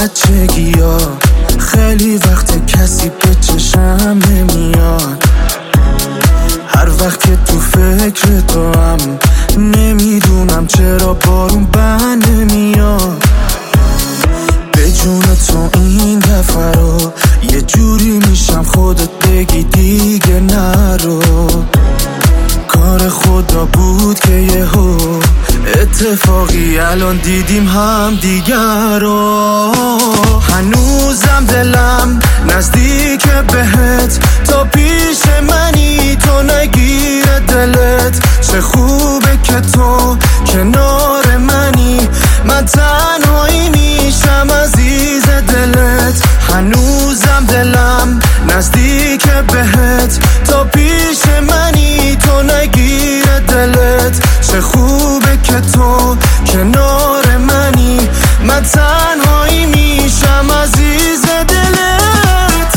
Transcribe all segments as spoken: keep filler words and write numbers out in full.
بچگی ها خیلی وقت کسی به چشم نمیاد. هر وقت که تو فکر تو هم نمیدونم چرا بارون بند نمیاد. به جون تو این دفعه رو یه جوری میشم خودت بگی دیگه نرو. کار خدا بود که یهو اتفاقی الان دیدیم هم دیگر رو. هنوزم دلم نزدیک بهت، تا پیش منی تو نگیره دلت. چه خوبه که تو کنار منی، من تنهایی میشم عزیز دلت. هنوزم دلم نزدیک بهت، تا پیش منی تو نگیره دلت. چه خوبه که تو کنار منی، من تنهایی میشم عزیز دلت.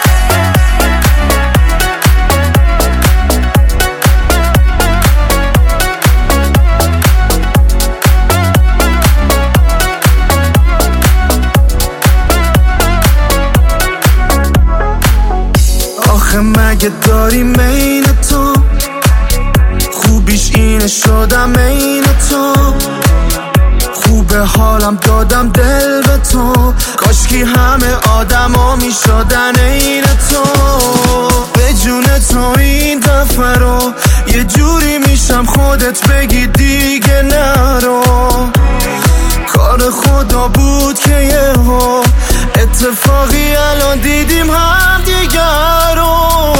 آخه مگه داری مین تو، خوبیش اینه شدم عین تو. خوبه حالم دادم دل به تو، کاشکی همه آدما میشدن عین تو. به جون تو این دفعه رو یه جوری میشم خودت بگی دیگه نرو. کار خدا بود که یهو اتفاقی الان دیدیم هم دیگر رو.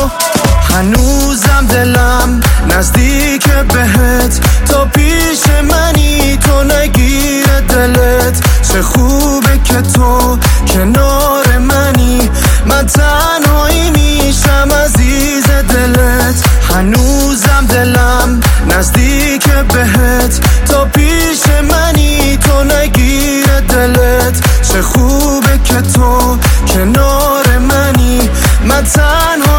هنوزم دلم نزدیک بهت، تا پیش منی تو نگیره دلت. چه خوبه که تو کنار منی، من تنهایی میشم عزیز دلت. هنوزم دلم نزدیک بهت، تا پیش منی تو نگیره دلت. چه خوبه که تو کنار منی، من تنهایی